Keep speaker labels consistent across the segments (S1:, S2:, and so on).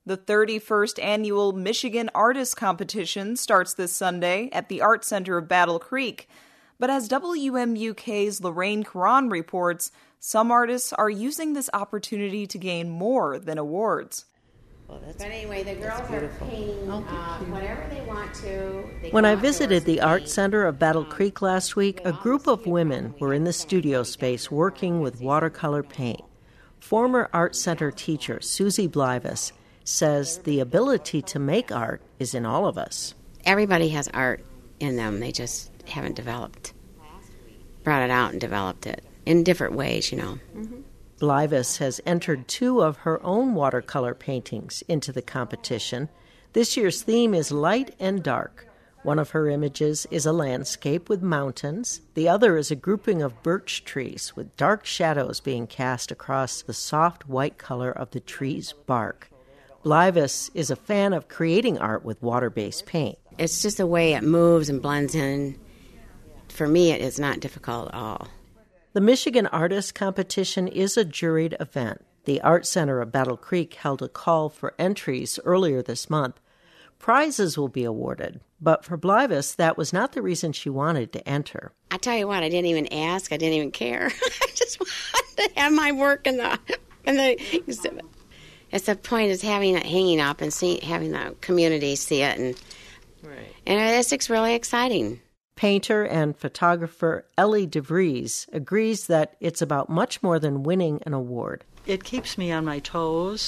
S1: The 31st annual Michigan Artist Competition starts this Sunday at the Art Center of Battle Creek. But as WMUK's Lorraine Caron reports, some artists are using this opportunity to gain more than awards.
S2: But anyway, the girls are painting whatever they want to.
S3: When I visited the Art Center of Battle Creek last week, a group of women were in the studio space working with watercolor paint. Former Art Center teacher Susie Blivis says the ability to make art is in all of us.
S2: Everybody has art in them. They just haven't brought it out and developed it in different ways, Mm-hmm.
S3: Blivis has entered 2 of her own watercolor paintings into the competition. This year's theme is light and dark. One of her images is a landscape with mountains. The other is a grouping of birch trees with dark shadows being cast across the soft white color of the tree's bark. Blivis is a fan of creating art with water-based paint.
S2: It's just the way it moves and blends in. For me, it is not difficult at all.
S3: The Michigan Artist Competition is a juried event. The Art Center of Battle Creek held a call for entries earlier this month. Prizes will be awarded, but for Blivis, that was not the reason she wanted to enter.
S2: I tell you what, I didn't even ask. I didn't even care. I just wanted to have my work in the exhibit. It's the point is having it hanging up and having the community see it, and it's really exciting.
S3: Painter and photographer Ellie DeVries agrees that it's about much more than winning an award.
S4: It keeps me on my toes.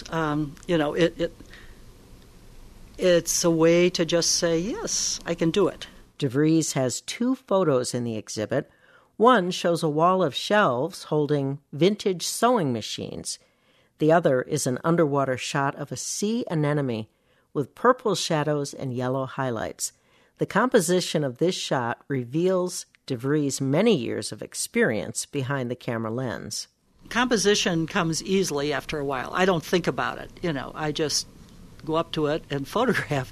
S4: It's a way to just say, yes, I can do it.
S3: DeVries has 2 photos in the exhibit. One shows a wall of shelves holding vintage sewing machines. The other is an underwater shot of a sea anemone with purple shadows and yellow highlights. The composition of this shot reveals DeVries' many years of experience behind the camera lens.
S4: Composition comes easily after a while. I don't think about it. I just go up to it and photograph.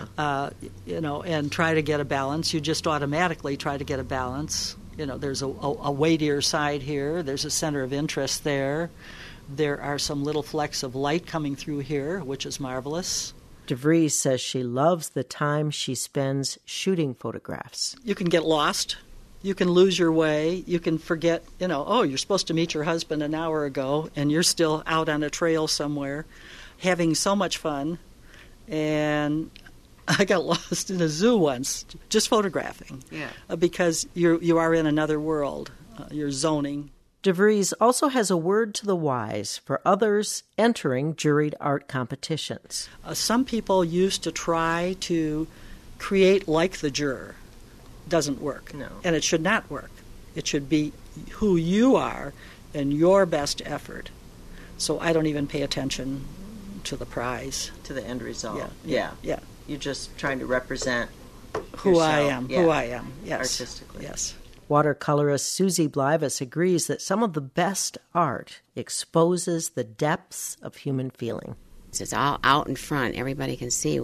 S4: And try to get a balance. You just automatically try to get a balance. There's a weightier side here. There's a center of interest there. There are some little flecks of light coming through here, which is marvelous.
S3: DeVries says she loves the time she spends shooting photographs.
S4: You can get lost. You can lose your way. You can forget, you're supposed to meet your husband an hour ago, and you're still out on a trail somewhere having so much fun. And I got lost in a zoo once just photographing because you are in another world. You're zoning.
S3: DeVries also has a word to the wise for others entering juried art competitions.
S4: Some people used to try to create like the juror. Doesn't work.
S3: No.
S4: And it should not work. It should be who you are and your best effort. So I don't even pay attention to the prize.
S3: To the end result.
S4: Yeah.
S3: You're just trying to represent
S4: who I am. Yes.
S3: Artistically.
S4: Yes.
S3: Watercolorist Susie Blivis agrees that some of the best art exposes the depths of human feeling.
S2: It's all out in front. Everybody can see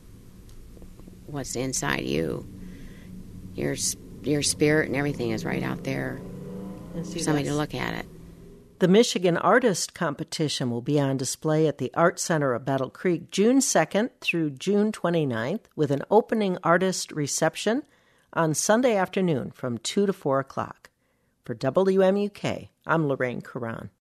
S2: what's inside you. Your spirit and everything is right out there for somebody to look at it.
S3: The Michigan Artist Competition will be on display at the Art Center of Battle Creek June 2nd through June 29th with an opening artist reception on Sunday afternoon from 2 to 4 o'clock. For WMUK, I'm Lorraine Caron.